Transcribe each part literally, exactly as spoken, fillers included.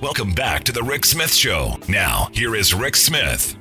Welcome back to the Rick Smith Show. Now, here is Rick Smith.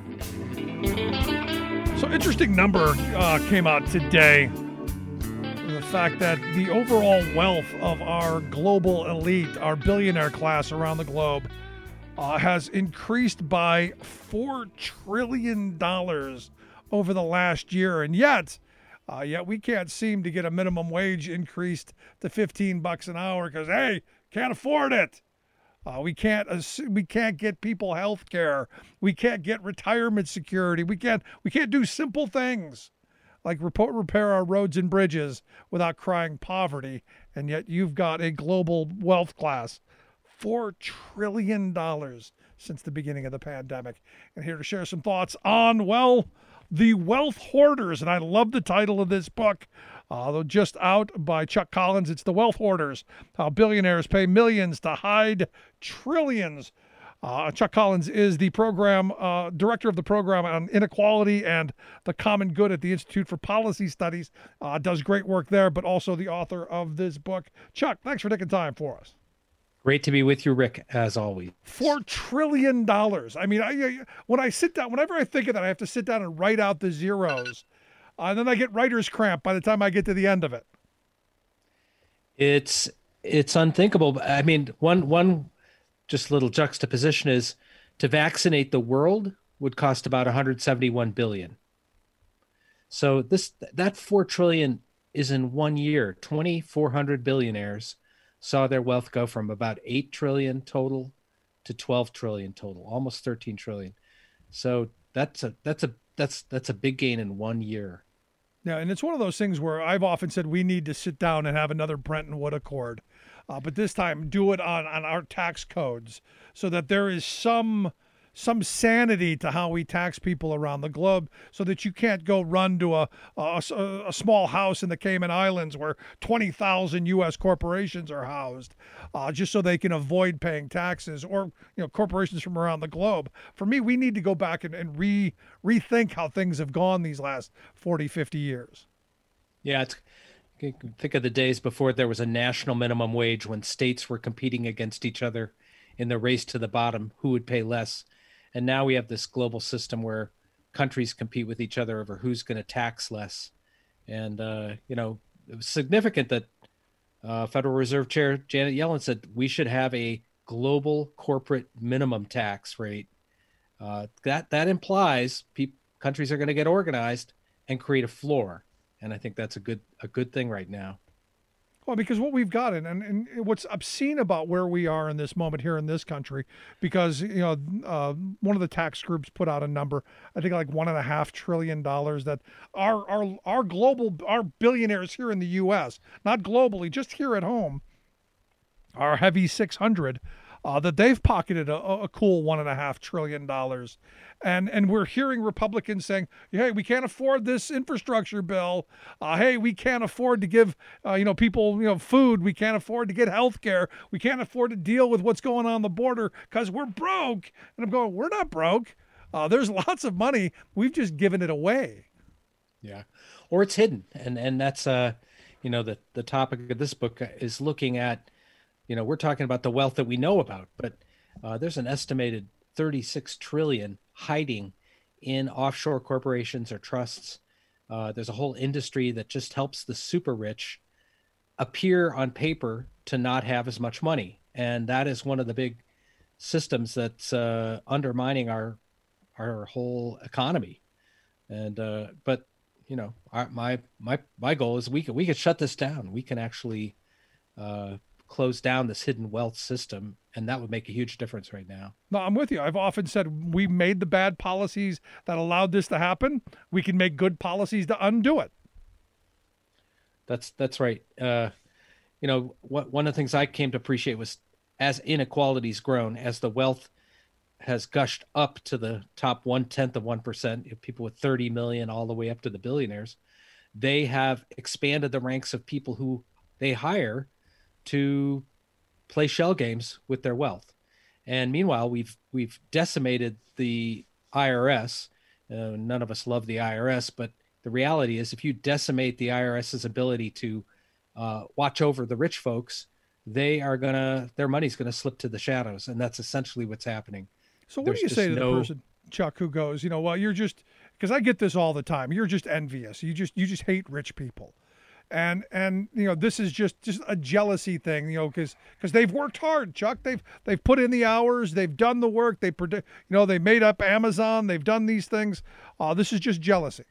So, interesting number uh, came out today. The fact that the overall wealth of our global elite, our billionaire class around the globe, uh, has increased by four trillion dollars over the last year. And yet, uh, yet we can't seem to get a minimum wage increased to fifteen bucks an hour because, hey, can't afford it. Uh, we can't we can't get people health care. We can't get retirement security. We can't we can't do simple things like report, repair our roads and bridges without crying poverty. And yet you've got a global wealth class, four trillion dollars since the beginning of the pandemic. And here to share some thoughts on, well, the wealth hoarders. And I love the title of this book. Uh, just out by Chuck Collins. It's The Wealth Hoarders, How Billionaires Pay Millions to Hide Trillions. Uh, Chuck Collins is the program uh, director of the program on inequality and the common good at the Institute for Policy Studies. Uh, does great work there, but also the author of this book. Chuck, thanks for taking time for us. Great to be with you, Rick, as always. Four trillion dollars. I mean, I, when I sit down, whenever I think of that, I have to sit down and write out the zeros. Uh, and then I get writer's cramp by the time I get to the end of it. It's it's unthinkable. I mean, one one just little juxtaposition is to vaccinate the world would cost about one hundred seventy-one billion dollars. So this that four trillion dollars is in one year. twenty-four hundred billionaires saw their wealth go from about eight trillion dollars total to twelve trillion dollars total, almost thirteen trillion dollars. So that's a that's a that's that's a big gain in one year. Yeah, and it's one of those things where I've often said we need to sit down and have another Bretton Woods Accord, uh, but this time do it on, on our tax codes so that there is some some sanity to how we tax people around the globe, so that you can't go run to a a, a small house in the Cayman Islands where twenty thousand U S corporations are housed, uh, just so they can avoid paying taxes, or you know corporations from around the globe. For me, we need to go back and, and re rethink how things have gone these last forty, fifty years. Yeah, it's, think of the days before there was a national minimum wage, when states were competing against each other in the race to the bottom, who would pay less. And now we have this global system where countries compete with each other over who's going to tax less. And, uh, you know, it was significant that uh, Federal Reserve Chair Janet Yellen said we should have a global corporate minimum tax rate. Uh, that that implies pe- countries are going to get organized and create a floor. And I think that's a good a good thing right now. Well, because what we've got, and, and what's obscene about where we are in this moment here in this country, because, you know, uh, one of the tax groups put out a number, I think like one and a half trillion dollars, that our, our, our global, our billionaires here in the U S, not globally, just here at home, our heavy six hundred, uh, that they've pocketed a, a cool one and a half trillion dollars. And and we're hearing Republicans saying, hey, we can't afford this infrastructure bill. Uh, hey, we can't afford to give uh, you know people you know food. We can't afford to get health care. We can't afford to deal with what's going on the border because we're broke. And I'm going, we're not broke. Uh, there's lots of money. We've just given it away. Yeah, or it's hidden. And and that's uh, you know, the the topic of this book is looking at, you know, we're talking about the wealth that we know about, but uh, there's an estimated thirty-six trillion hiding in offshore corporations or trusts. Uh, there's a whole industry that just helps the super rich appear on paper to not have as much money. And that is one of the big systems that's uh, undermining our our whole economy. And uh, but you know, our, my my my goal is we can we can shut this down. We can actually uh, close down this hidden wealth system, and that would make a huge difference right now. No, I'm with you. I've often said we made the bad policies that allowed this to happen. We can make good policies to undo it. That's that's right. Uh, you know, what one of the things I came to appreciate was, as inequality's grown, as the wealth has gushed up to the top one tenth of one percent, people with thirty million all the way up to the billionaires, they have expanded the ranks of people who they hire to play shell games with their wealth. And meanwhile, we've we've decimated the I R S. Uh, none of us love the I R S, but the reality is, if you decimate the IRS's ability to uh, watch over the rich folks, they are gonna their money's gonna slip to the shadows, and that's essentially what's happening. So what There's do you just say to no the person, Chuck, who goes, you know, well, you're just, because I get this all the time. You're just envious. You just you just hate rich people, and and you know this is just just a jealousy thing, you know, because because they've worked hard, Chuck. They've they've put in the hours. They've done the work. They predict, you know, they made up Amazon. They've done these things. Uh, this is just jealousy.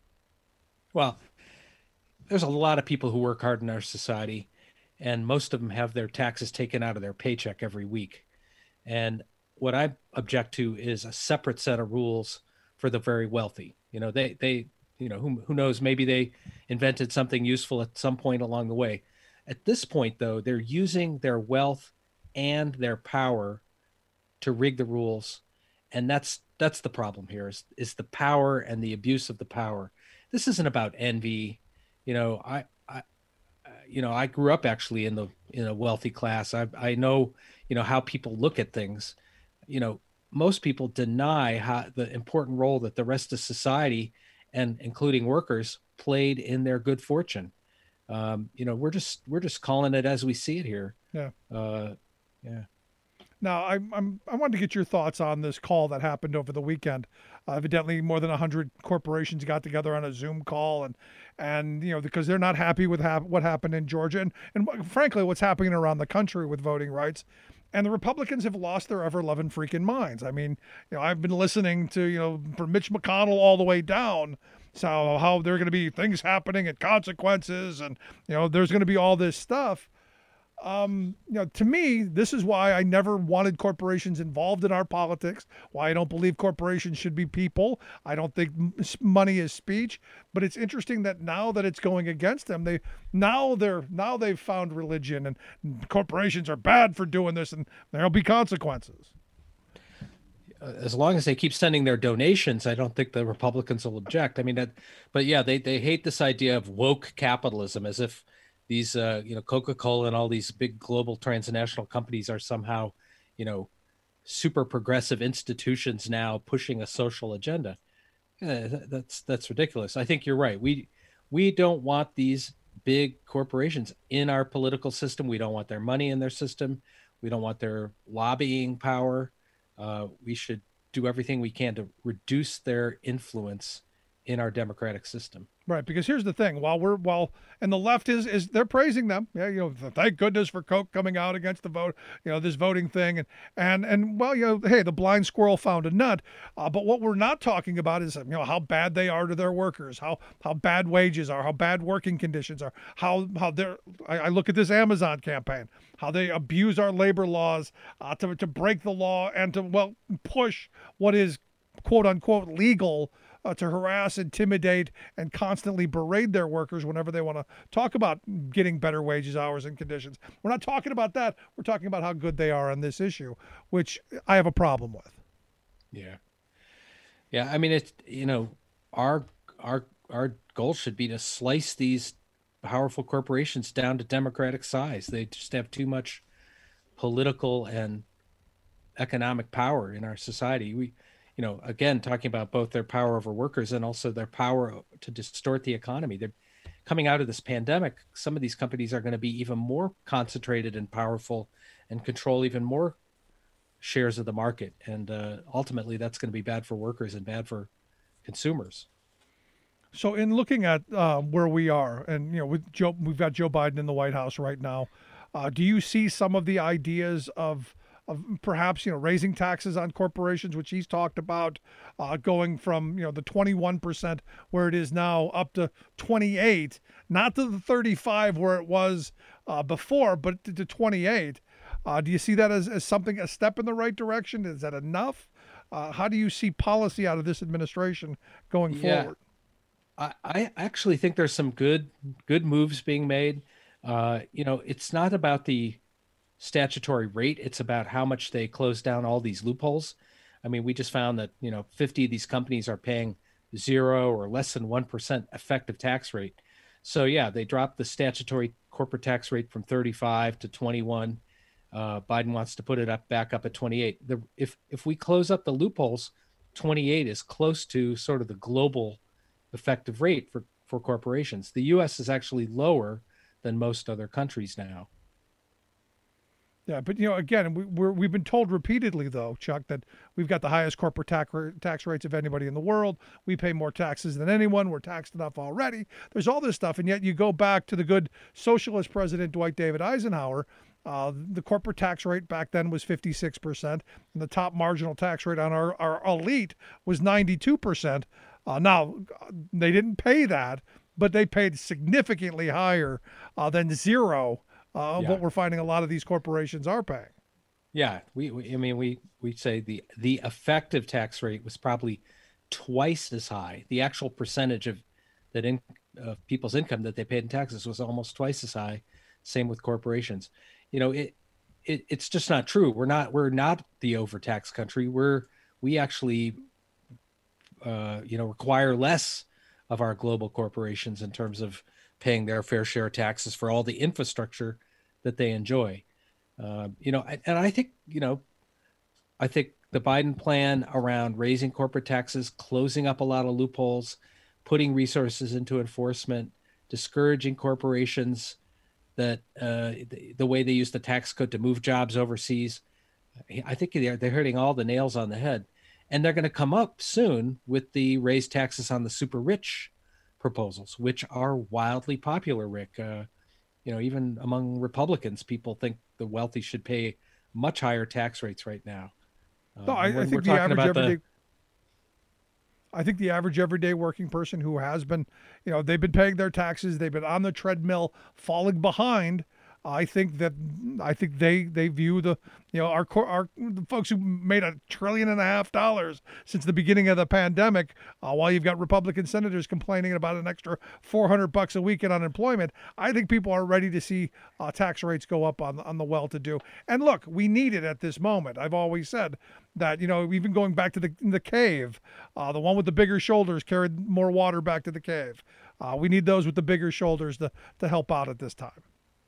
Well, there's a lot of people who work hard in our society, and most of them have their taxes taken out of their paycheck every week. And what I object to is a separate set of rules for the very wealthy. You know, they they you know who who knows, maybe they invented something useful at some point along the way. At this point, though, they're using their wealth and their power to rig the rules, and that's that's the problem here is is the power and the abuse of the power. This isn't about envy. You know, I, I, you know, I grew up actually in the in a wealthy class. I I know, you know, how people look at things. You know, most people deny how the important role that the rest of society, and including workers, played in their good fortune. Um, you know, we're just we're just calling it as we see it here. Yeah. Uh, yeah. Now, I, I'm I wanted to get your thoughts on this call that happened over the weekend. Uh, evidently, more than a hundred corporations got together on a Zoom call, and and you know because they're not happy with hap- what happened in Georgia, and and frankly, what's happening around the country with voting rights. And the Republicans have lost their ever-loving freaking minds. I mean, you know, I've been listening to, you know, from Mitch McConnell all the way down, so how there are going to be things happening and consequences, and you know, there's going to be all this stuff. Um, you know, to me, this is why I never wanted corporations involved in our politics, why I don't believe corporations should be people. I don't think money is speech, but it's interesting that now that it's going against them, they now they're now they've found religion, and corporations are bad for doing this, and there'll be consequences. As long as they keep sending their donations, I don't think the Republicans will object. I mean, that, but yeah, they, they hate this idea of woke capitalism, as if these, uh, you know, Coca-Cola and all these big global transnational companies are somehow, you know, super progressive institutions now pushing a social agenda. Yeah, that's that's ridiculous. I think you're right. We we don't want these big corporations in our political system. We don't want their money in their system. We don't want their lobbying power. Uh, we should do everything we can to reduce their influence in our democratic system. Right, because here's the thing: while we're while and the left is is they're praising them, yeah, you know, thank goodness for Coke coming out against the vote, you know, this voting thing, and and and well, you know, hey, the blind squirrel found a nut. Uh, but what we're not talking about is, you know, how bad they are to their workers, how how bad wages are, how bad working conditions are, how how they're. I, I look at this Amazon campaign, how they abuse our labor laws uh, to to break the law and to well push what is quote unquote legal. Uh, to harass, intimidate, and constantly berate their workers whenever they want to talk about getting better wages, hours, and conditions. We're not talking about that. We're talking about how good they are on this issue, which I have a problem with. Yeah. Yeah. I mean, it's, you know, our, our, our goal should be to slice these powerful corporations down to democratic size. They just have too much political and economic power in our society. We, you know, again, talking about both their power over workers and also their power to distort the economy. They're coming out of this pandemic. Some of these companies are going to be even more concentrated and powerful and control even more shares of the market. And uh, ultimately, that's going to be bad for workers and bad for consumers. So in looking at uh, where we are, and, you know, with Joe, we've got Joe Biden in the White House right now. Uh, do you see some of the ideas of of perhaps, you know, raising taxes on corporations, which he's talked about, uh, going from, you know, the twenty-one percent where it is now up to twenty-eight, not to the thirty-five where it was uh, before, but to, to twenty-eight. Uh, do you see that as, as something, a step in the right direction? Is that enough? Uh, how do you see policy out of this administration going yeah, forward? I, I actually think there's some good, good moves being made. Uh, you know, it's not about the statutory rate. It's about how much they close down all these loopholes. I mean, we just found that, you know, fifty of these companies are paying zero or less than one percent effective tax rate. So yeah, they dropped the statutory corporate tax rate from thirty-five to twenty-one. Uh, Biden wants to put it up back up at twenty-eight. The, if, if we close up the loopholes, twenty-eight is close to sort of the global effective rate for, for corporations. The U S is actually lower than most other countries now. Yeah, but you know, again, we, we're, we've been told repeatedly, though, Chuck, that we've got the highest corporate tax tax rates of anybody in the world. We pay more taxes than anyone. We're taxed enough already. There's all this stuff, and yet you go back to the good socialist president Dwight David Eisenhower. Uh, the corporate tax rate back then was fifty-six percent, and the top marginal tax rate on our, our elite was ninety-two percent. Uh, now, they didn't pay that, but they paid significantly higher uh, than zero. Uh, Yeah. what we're finding a lot of these corporations are paying. Yeah, we, we I mean we we say the the effective tax rate was probably twice as high. The actual percentage of that in of people's income that they paid in taxes was almost twice as high. Same with corporations. You know, it it it's just not true. We're not we're not the overtaxed country. We're we actually uh, you know require less of our global corporations in terms of paying their fair share of taxes for all the infrastructure that they enjoy. Uh, you know, and I think, you know, I think the Biden plan around raising corporate taxes, closing up a lot of loopholes, putting resources into enforcement, discouraging corporations that uh, the, the way they use the tax code to move jobs overseas. I think they're, they're hitting all the nails on the head. And they're going to come up soon with the raise taxes on the super rich proposals, which are wildly popular, Rick. Uh, you know, even among Republicans, people think the wealthy should pay much higher tax rates right now. Uh, No, I, when I we're think the talking average about the- everyday. I think the average everyday working person who has been, you know, they've been paying their taxes, they've been on the treadmill, falling behind. I think that I think they they view the you know our cor- our the folks who made a trillion and a half dollars since the beginning of the pandemic, uh, while you've got Republican senators complaining about an extra four hundred bucks a week in unemployment. I think people are ready to see uh, tax rates go up on on the well-to-do. And look, we need it at this moment. I've always said that, you know, even going back to the the cave, uh, the one with the bigger shoulders carried more water back to the cave. Uh, we need those with the bigger shoulders to to help out at this time.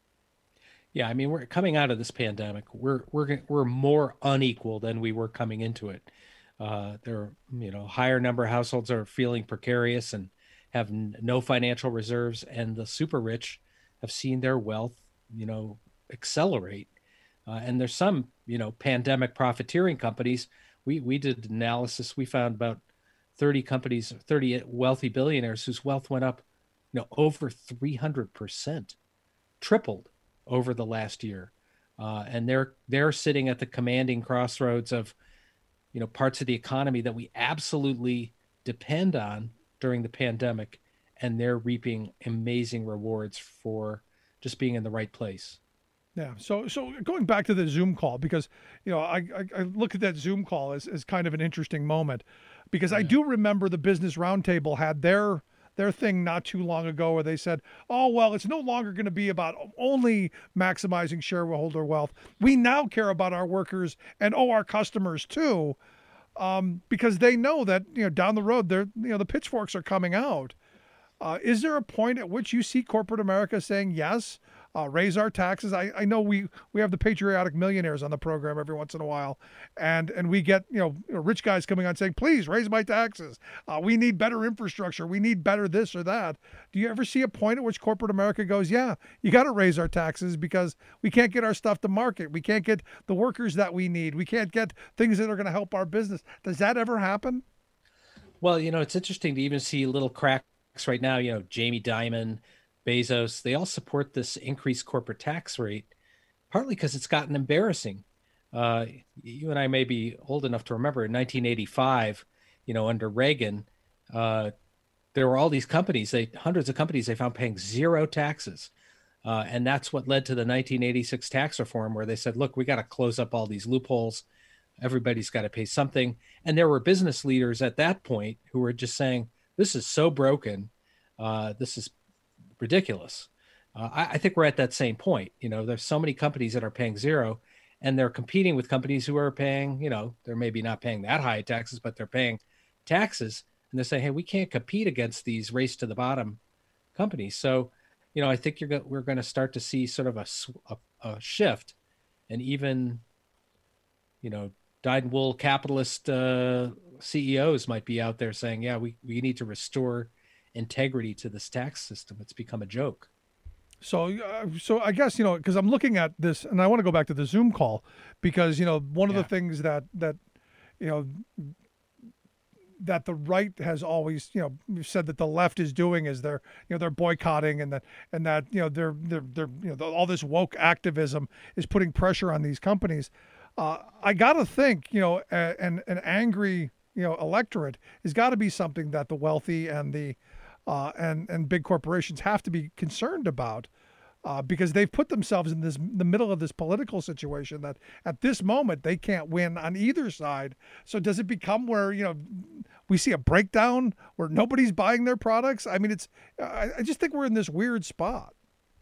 Yeah, I mean, we're coming out of this pandemic. We're we're we're more unequal than we were coming into it. Uh, there, are, you know, higher number of households are feeling precarious and have n- no financial reserves, and the super rich have seen their wealth, you know, accelerate. Uh, and there's some, you know, pandemic profiteering companies. We we did analysis. We found about thirty companies, thirty wealthy billionaires whose wealth went up, you know, over three hundred percent, tripled over the last year, uh, and they're they're sitting at the commanding crossroads of, you know, parts of the economy that we absolutely depend on during the pandemic, and they're reaping amazing rewards for just being in the right place. Yeah. So, so going back to the Zoom call, because, you know, I, I, I look at that Zoom call as, as kind of an interesting moment, because I do remember the Business Roundtable had their their thing not too long ago where they said, oh, well, it's no longer going to be about only maximizing shareholder wealth. We now care about our workers and, oh, our customers too, um, because they know that, you know, down the road, they're, you know, the pitchforks are coming out. Uh, is there a point at which you see corporate America saying, yes, uh, raise our taxes? I, I know we, we have the patriotic millionaires on the program every once in a while, and and we get, you know, rich guys coming on saying, please raise my taxes. Uh, we need better infrastructure. We need better this or that. Do you ever see a point at which corporate America goes, yeah, you got to raise our taxes because we can't get our stuff to market. We can't get the workers that we need. We can't get things that are going to help our business. Does that ever happen? Well, you know, it's interesting to even see little cracks right now. You know, Jamie Dimon, Bezos, they all support this increased corporate tax rate, partly because it's gotten embarrassing. Uh, you and I may be old enough to remember in nineteen eighty-five, you know, under Reagan, uh, there were all these companies, they hundreds of companies they found paying zero taxes. Uh, and that's what led to the nineteen eighty-six tax reform, where they said, look, we got to close up all these loopholes. Everybody's got to pay something. And there were business leaders at that point who were just saying, this is so broken. Uh, this is ridiculous. Uh, I, I think we're at that same point. You know, there's so many companies that are paying zero, and they're competing with companies who are paying, you know, they're maybe not paying that high taxes, but they're paying taxes. And they're saying, hey, we can't compete against these race to the bottom companies. So, you know, I think you're go- we're going to start to see sort of a, a, a shift, and even, you know, dyed-in-wool capitalist uh, C E Os might be out there saying, yeah, we, we need to restore integrity to this tax system. It's become a joke. So, uh, so I guess, you know, because I'm looking at this, and I want to go back to the Zoom call, because, you know, one of Yeah. the things that that you know that the right has always, you know, said that the left is doing is they're, you know, they're boycotting, and that and that you know they're they're they're you know all this woke activism is putting pressure on these companies. Uh, I gotta think, you know, a, an an angry, you know, electorate has got to be something that the wealthy and the uh, and and big corporations have to be concerned about, uh, because they've put themselves in this the middle of this political situation that at this moment they can't win on either side. So does it become where, you know, we see a breakdown where nobody's buying their products? I mean, it's I, I just think we're in this weird spot.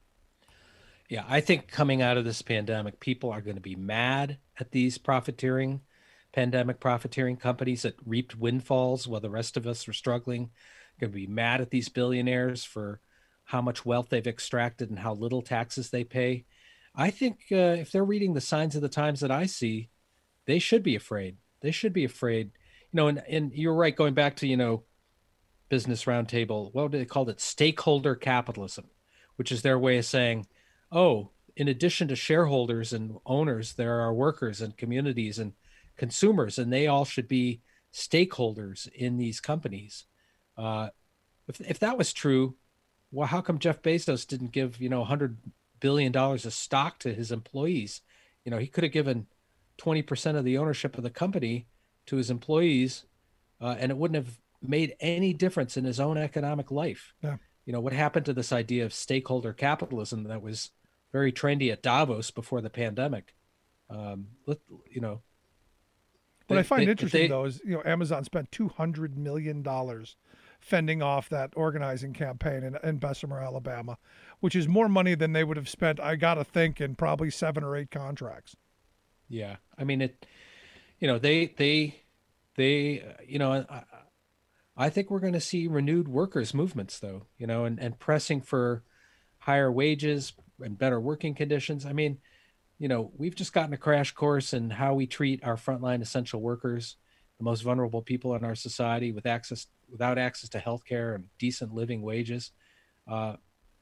Yeah, I think coming out of this pandemic, people are going to be mad at these profiteering, pandemic profiteering companies that reaped windfalls while the rest of us were struggling. Going to be mad at these billionaires for how much wealth they've extracted and how little taxes they pay. I think uh, if they're reading the signs of the times that I see, they should be afraid. They should be afraid. You know, and, and you're right, going back to, you know, Business Roundtable, what did they call it? Stakeholder capitalism, which is their way of saying, oh, in addition to shareholders and owners, there are workers and communities and consumers, and they all should be stakeholders in these companies. Uh, if if that was true, well, how come Jeff Bezos didn't give, you know, one hundred billion dollars of stock to his employees? You know, he could have given twenty percent of the ownership of the company to his employees, uh, and it wouldn't have made any difference in his own economic life. Yeah. You know, what happened to this idea of stakeholder capitalism that was very trendy at Davos before the pandemic? Um, let, you know, What they- I find they- interesting, they- though, is, you know, Amazon spent two hundred million dollars fending off that organizing campaign in, in Bessemer, Alabama, which is more money than they would have spent, I got to think, in probably seven or eight contracts. Yeah, I mean it. You know, they they they. uh, You know, I, I think we're going to see renewed workers' movements, though. You know, and and pressing for higher wages and better working conditions. I mean, you know, we've just gotten a crash course in how we treat our frontline essential workers, the most vulnerable people in our society, with access without access to healthcare and decent living wages. Uh,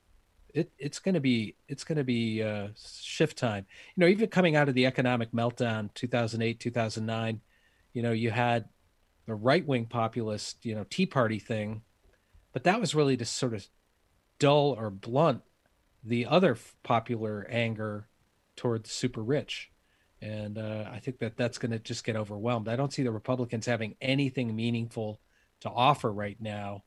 it it's going to be it's going to be uh, shift time. You know, even coming out of the economic meltdown, two thousand eight, two thousand nine, you know, you had the right wing populist, you know, Tea Party thing, but that was really to sort of dull or blunt the other f- popular anger toward the super rich. And uh, I think that that's going to just get overwhelmed. I don't see the Republicans having anything meaningful to offer right now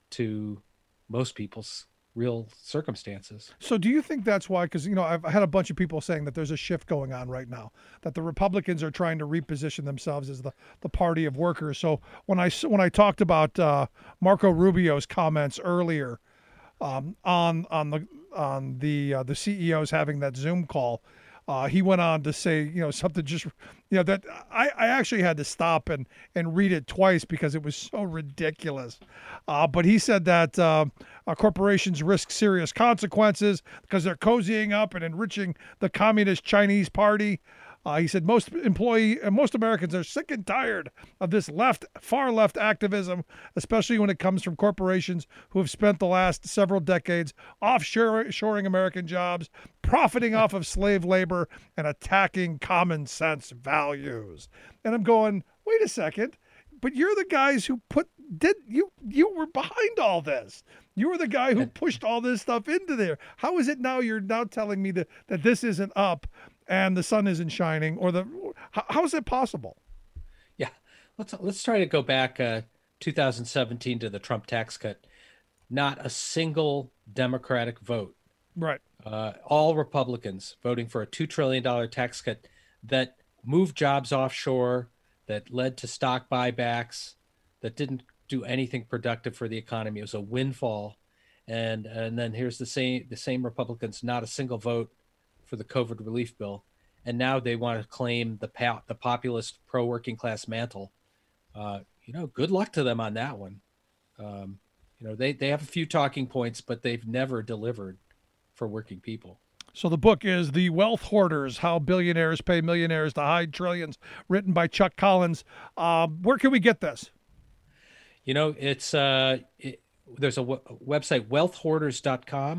to most people's real circumstances. So do you think that's why? Because, you know, I've had a bunch of people saying that there's a shift going on right now, that the Republicans are trying to reposition themselves as the, the party of workers. So when I s- when I talked about uh, Marco Rubio's comments earlier, um, on on the on the uh, the C E Os having that Zoom call, uh, he went on to say, you know, something just, you know, that I, I actually had to stop and and read it twice because it was so ridiculous. Uh, but he said that uh, uh, corporations risk serious consequences because they're cozying up and enriching the Communist Chinese Party. Uh, he said most employee, uh, most Americans are sick and tired of this left, far left activism, especially when it comes from corporations who have spent the last several decades offshoring American jobs, profiting off of slave labor, and attacking common sense values. And I'm going, wait a second, but you're the guys who put did you you were behind all this. You were the guy who pushed all this stuff into there. How is it now you're now telling me that that this isn't up and the sun isn't shining, or the how, how is it possible? Yeah, let's let's try to go back uh, two thousand seventeen to the Trump tax cut. Not a single Democratic vote. Right. Uh, all Republicans voting for a two trillion dollars tax cut that moved jobs offshore, that led to stock buybacks, that didn't do anything productive for the economy. It was a windfall. And and then here's the same the same Republicans, not a single vote for the COVID relief bill. And now they want to claim the pa- the populist pro-working class mantle. Uh, you know, good luck to them on that one. Um, you know, they, they have a few talking points, but they've never delivered for working people. So the book is The Wealth Hoarders, How Billionaires Pay Millionaires to Hide Trillions, written by Chuck Collins. Uh, where can we get this? You know, it's uh, it, there's a w- website, wealth hoarders dot com,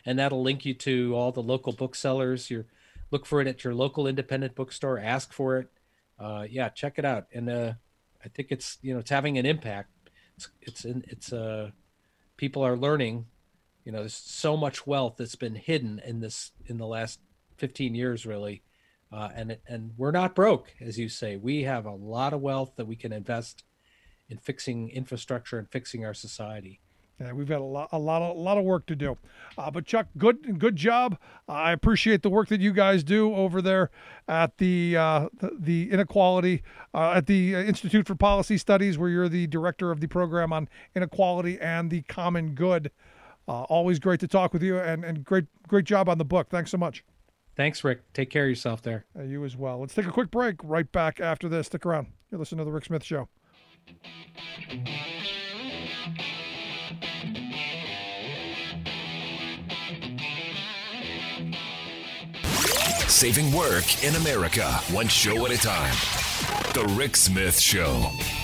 and that'll link you to all the local booksellers. You look for it at your local independent bookstore, ask for it. Uh, yeah, check it out. And uh, I think it's, you know, it's having an impact. It's, it's, it's, uh, people are learning, you know, there's so much wealth that's been hidden in this, in the last fifteen years, really. Uh, and, and we're not broke, as you say. We have a lot of wealth that we can invest in fixing infrastructure and fixing our society. Yeah, we've got a lot, a lot, of, a lot of work to do. Uh, but Chuck, good, good job. Uh, I appreciate the work that you guys do over there at the uh, the, the inequality uh, at the Institute for Policy Studies, where you're the director of the program on inequality and the common good. Uh, always great to talk with you, and and great, great job on the book. Thanks so much. Thanks, Rick. Take care of yourself there. Uh, you as well. Let's take a quick break. Right back after this. Stick around. You're listening to the Rick Smith Show. Saving work in America, one show at a time. The Rick Smith Show.